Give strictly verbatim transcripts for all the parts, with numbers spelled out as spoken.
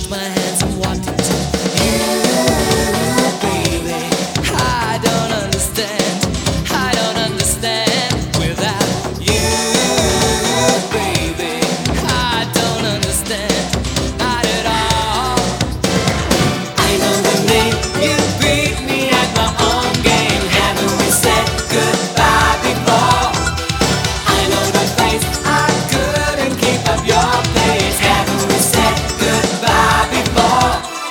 washed my hands and walked into you, baby. I don't understand, I don't understand without you, baby. I don't understand, not at all. I know the name, you beat me at my own game. Haven't we said goodbye before? I know the face, I couldn't keep up your pace. Haven't we said goodbye before?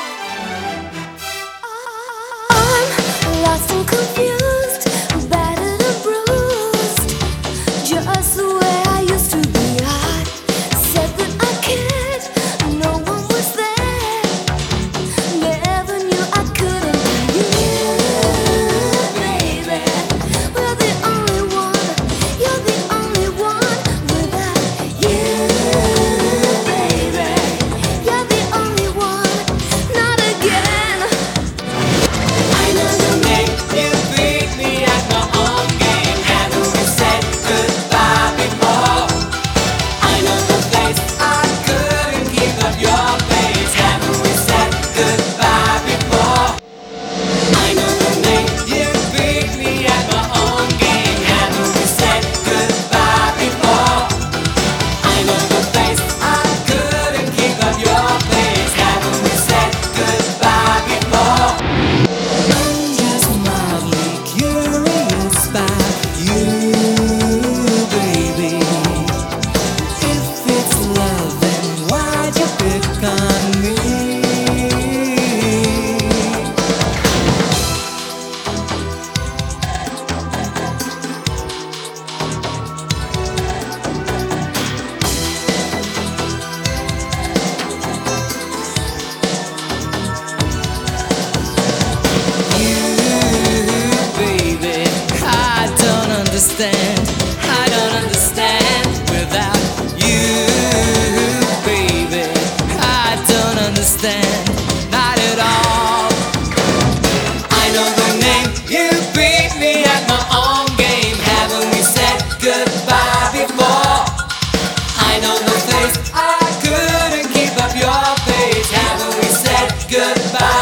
I'm lost and confused, battered and bruised, just the way I used to be. I said that I cared, no one was there. Never knew I couldn't be you, baby. We're the only one, you're the only one without you, baby. You're the only one, not again. I know the name, you beat me at my own game. Haven't we said goodbye before? I know the face, I couldn't keep up your pace. Haven't we said goodbye before? I know the name, you beat me at my own game. Haven't we said goodbye before? I know the face, I couldn't keep up your pace. Haven't we said goodbye before? I'm just mildly curious about you, baby. If it's love, then why'd you pick on me? Baby, I don't understand, I don't understand without you, baby. I don't understand, not at all. I know the name, you beat me at my own game. Haven't we said goodbye before? I know the face, I couldn't keep up your pace. Haven't we said goodbye